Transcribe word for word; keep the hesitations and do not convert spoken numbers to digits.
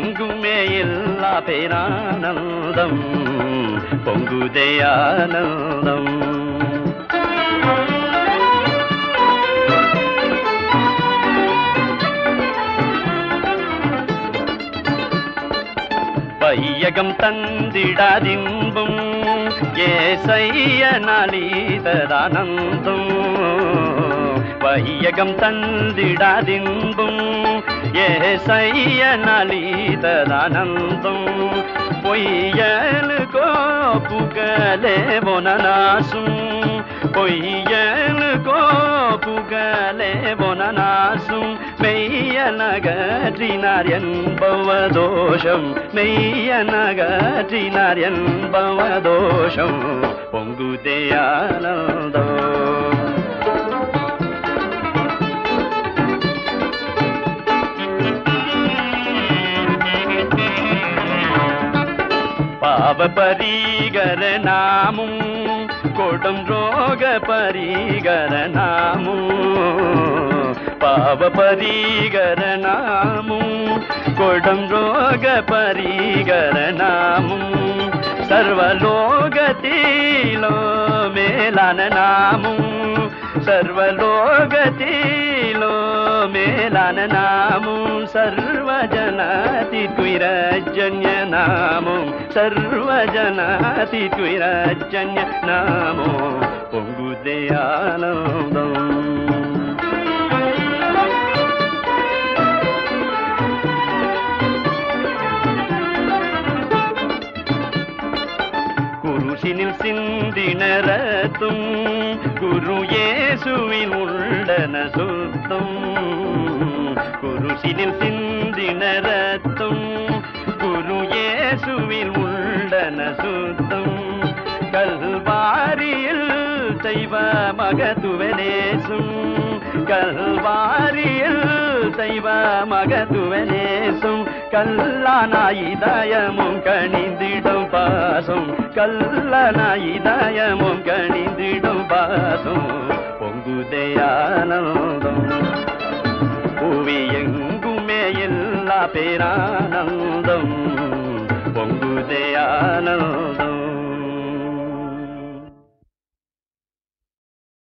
எங்குமே எல்லா பேரானந்தம் பொங்குதே ஆனந்தம். வையகம் தந்திடாதின்பும் ஏசைய நாளிதரானந்தம். வையகம் தந்திடாதின்பும் ஏசைய நாளிதரானந்தம். பொய்யலுக்கோ புகழே பொனநாசும் பொய்யலுக்கோ புகழே பொனநாசும் மெய்யனகற்றினார் என்பவதோஷம் மெய்யனகற்றினார் என்பவதோஷம் பொங்குதே ஆனந்தம். பாவ பரிகர நாமும் கொடும் ரோக பரிகர நாமும் பாவ பரிகர நாமும் கொடும் ரோக பரிகர நாமும் சர்வலோகத்திலோ மேலான நாமும் சர்வலோகத்திலோ மேலான நாமும் சர்வஜனாதி துயிரஜன்ய நாமும் சர்வஜனாதி துயிரஜன்ய நாமும் பொங்குதே ஆனந்தம். குருசினில் சிந்தினரத்தும் குரு இயேசுவில் உள்ளன சுத்தம். குருசினில் சிந்தினரத்தும் குரு இயேசுவில் உள்ளன சுத்தம். கல்வாரியில் தெய்வ மகத்துவனேசும் கல்வாரியில் தெய்வ மகத்துவனேசும் கல்லனாயிதயமும் கணிந்திடும் பாசம் கல்லனாயிதயமும் கணிந்திடும் பாசம் பொங்குதே ஆனந்தம். புவி எங்குமே எல்லா பேரானந்தம் பொங்குதே ஆனந்தம்.